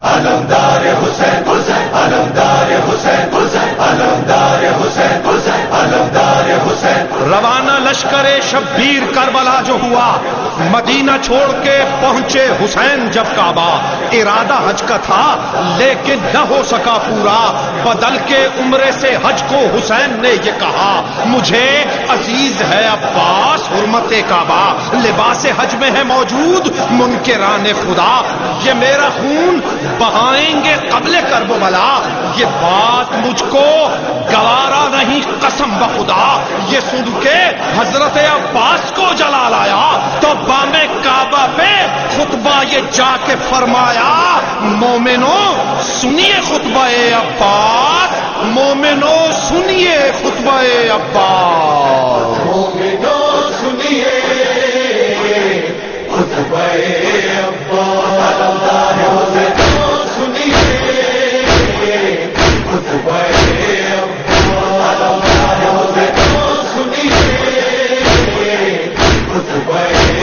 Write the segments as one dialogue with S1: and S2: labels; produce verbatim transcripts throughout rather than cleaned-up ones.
S1: علمدار حسین حسین علمدار حسین حسین علمدار حسین حسین علمدار حسین.
S2: روانہ لشکر شبیر کربلا جو ہوا، مدینہ چھوڑ کے پہنچے حسین جب کعبہ. ارادہ حج کا تھا لیکن نہ ہو سکا پورا، بدل کے عمرے سے حج کو حسین نے یہ کہا، مجھے عزیز ہے عباس حرمت کعبہ. لباس حج میں ہے موجود منکران خدا، یہ میرا خون بہائیں گے قبل کربلا. یہ بات مجھ کو گوارا نہیں قسم بخدا. یہ سن کے حضرت عباس کو جلال آیا تو بام کعبہ پہ خطبہ یہ جا کے فرمایا، مومنوں سنیے خطبہ عباس، مومنوں سنیے خطبہ عباس،
S1: مومنوں سنیے خطبہ عباس. علمدار حسین سنیے خطبہ عباس. علمدار حسین سنیے خطبہ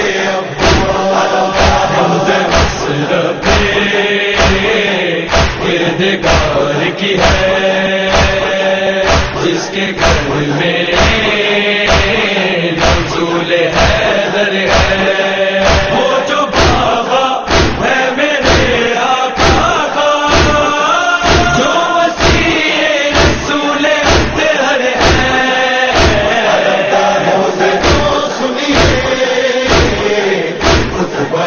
S1: کردگار کی ہے جس کے گھر میں نزول حیدر ہے، وہ جو بابا ہے میرے آقا کا، جو وسیع رسول حیدر ہے. علمدار حسین سنیے خطبہ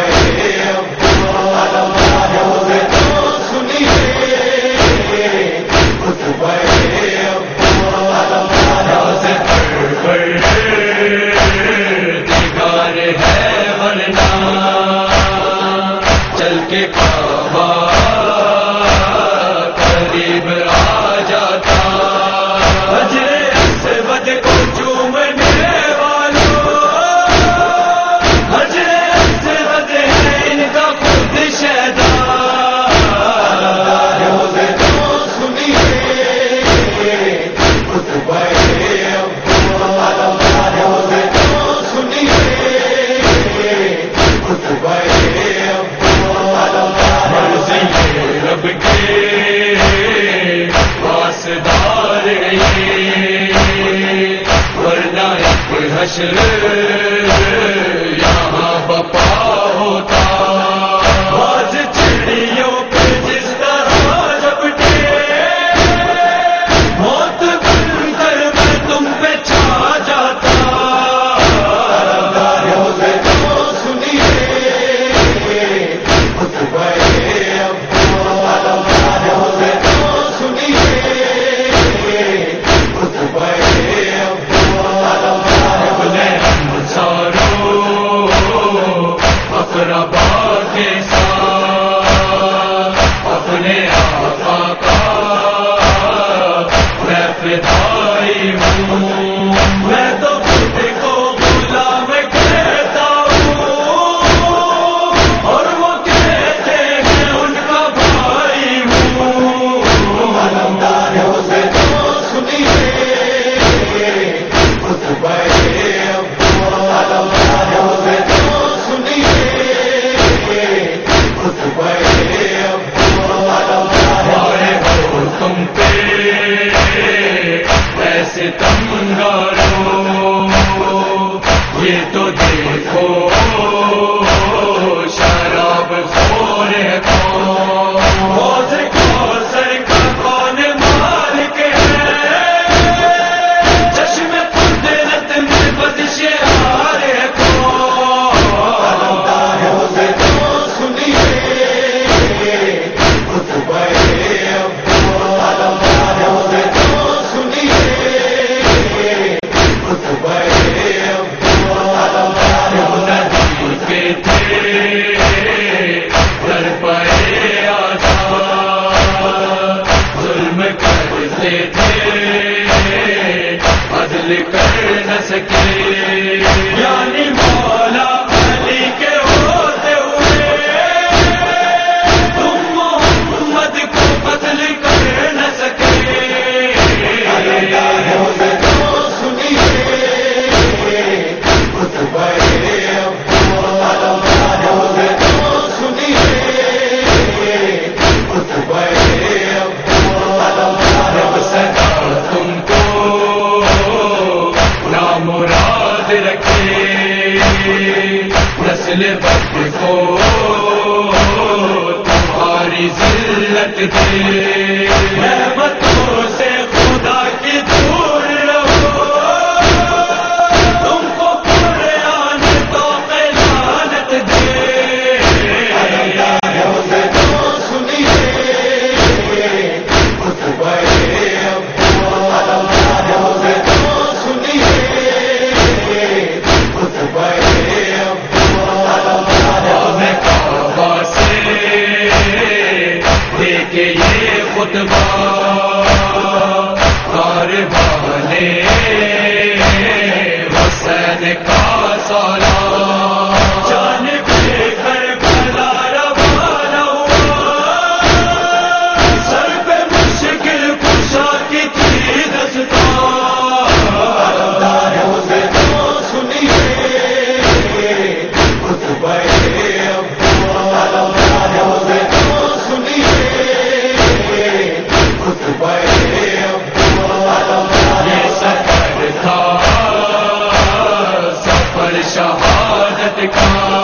S1: حشر یہاں بپا ہوتا. آج چڑیوں پہ جس طرح جھپٹے موت بن کر میں تم پہ چھا جاتا. علمدار حسین سنیے خطبہ عباس. علمدار حسین سنیے خطبہ اقربا کے ساتھ اپنے آقا کا میں فدائی ہوں. میں تو خود کو غلام کہتا ہوں اور وہ کہتے ہیں ان کا بھائی ہوں. علمدار حسین سنیے خطبہ عباس. علمدار حسین تم پہ ایسے تمگارو، یہ تو دیکھو شراب خور ہے کون، حوض کوثر کا کون مالک ہے، چشم قدرت میں بزش ہار ہے کون. علمدار حسین سنیے خطبہ نسل بد کو تمہاری ذلت دے، نعمتوں سے خدا کی دور رہو، تم کو قرآن تو قیادت دے، سنیے خطبہ کاروانے حسین کا سالار، جانب کربلا روانہ ہوا، سر پہ مشکل کشا کی تھی دستار، سنیے خطبہ شہادت کا